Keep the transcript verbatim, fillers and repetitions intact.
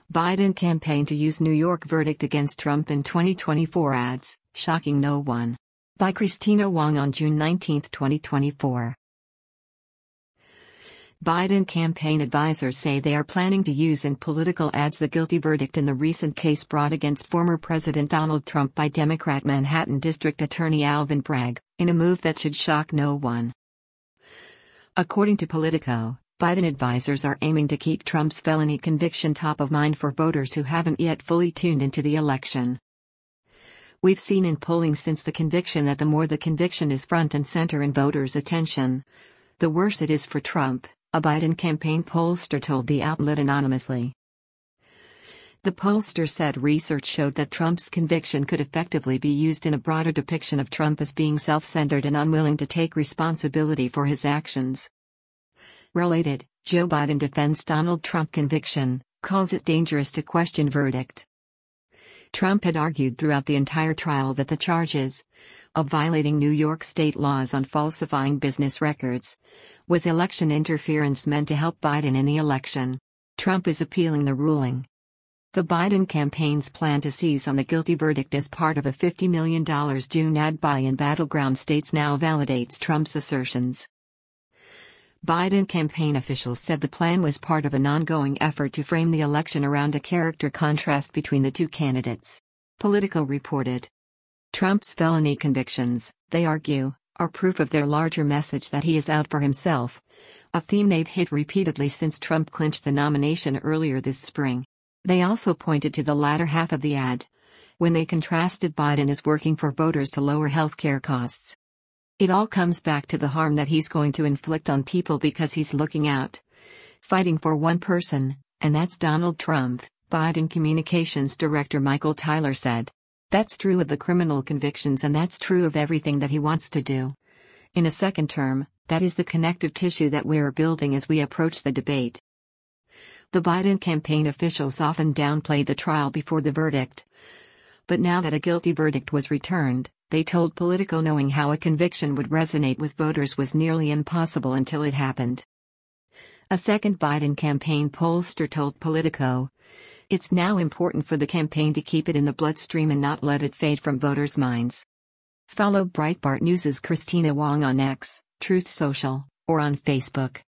Biden campaign to use New York verdict against Trump in twenty twenty-four ads, shocking no one. By Christina Wong on June nineteenth, twenty twenty-four. Biden campaign advisors say they are planning to use in political ads the guilty verdict in the recent case brought against former President Donald Trump by Democrat Manhattan District Attorney Alvin Bragg, in a move that should shock no one. According to Politico, Biden advisors are aiming to keep Trump's felony conviction top of mind for voters who haven't yet fully tuned into the election. We've seen in polling since the conviction that the more the conviction is front and center in voters' attention, the worse it is for Trump, a Biden campaign pollster told the outlet anonymously. The pollster said research showed that Trump's conviction could effectively be used in a broader depiction of Trump as being self-centered and unwilling to take responsibility for his actions. Related, Joe Biden defends Donald Trump conviction, calls it dangerous to question verdict. Trump had argued throughout the entire trial that the charges of violating New York state laws on falsifying business records was election interference meant to help Biden in the election. Trump is appealing the ruling. The Biden campaign's plan to seize on the guilty verdict as part of a fifty million dollars June ad buy in battleground states now validates Trump's assertions. Biden campaign officials said the plan was part of an ongoing effort to frame the election around a character contrast between the two candidates. Politico reported. Trump's felony convictions, they argue, are proof of their larger message that he is out for himself, a theme they've hit repeatedly since Trump clinched the nomination earlier this spring. They also pointed to the latter half of the ad, when they contrasted Biden as working for voters to lower healthcare costs. It all comes back to the harm that he's going to inflict on people because he's looking out, fighting for one person, and that's Donald Trump, Biden Communications Director Michael Tyler said. That's true of the criminal convictions and that's true of everything that he wants to do. In a second term, that is the connective tissue that we're building as we approach the debate. The Biden campaign officials often downplayed the trial before the verdict. But now that a guilty verdict was returned, they told Politico knowing how a conviction would resonate with voters was nearly impossible until it happened. A second Biden campaign pollster told Politico, "It's now important for the campaign to keep it in the bloodstream and not let it fade from voters' minds." Follow Breitbart News' Christina Wong on X, Truth Social, or on Facebook.